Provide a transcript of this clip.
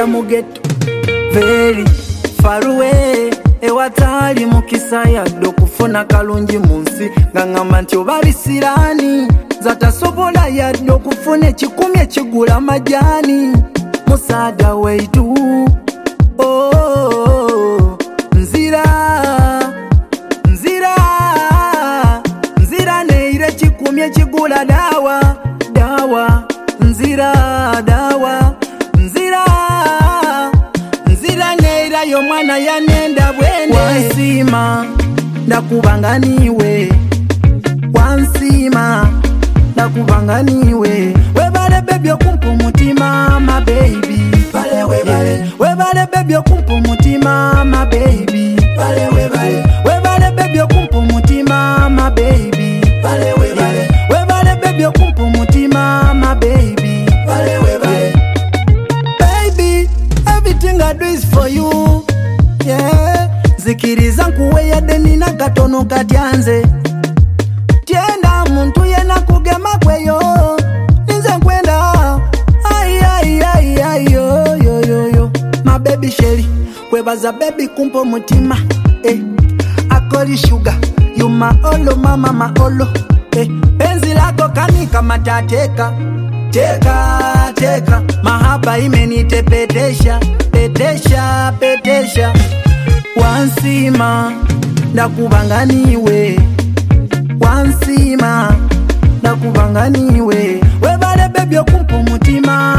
Nagenda mu ghetto very far away, ewatali mukisa yadde okufuna kalungi munsi ngangamba nti obali sirani zatasobola yadde okufuna ekikumi ekigula majani musaada weitu oh, nzira neire ekikumi ekigula dawa nzira neira y'omwana yanenda bwene wansima ndakubanga niwe webale baby okumpa umutima my baby webale baby okumpa umutima my baby webale baby okumpa umutima my baby webale baby okumpa umutima my baby baby everything I do is for you yeah zikiriza nkuwe yadde nina katono katyanze tienda muntu yena kugema kweyo ninze nkwenda ay yo my baby sherry kwebaza baby kumpa umutima akoli sugar you my olo mama my olo penzi lako kanika matateka teka mahaba imenitepetesha petesha wansima ndakubanga niwe webale baby okumpa umutima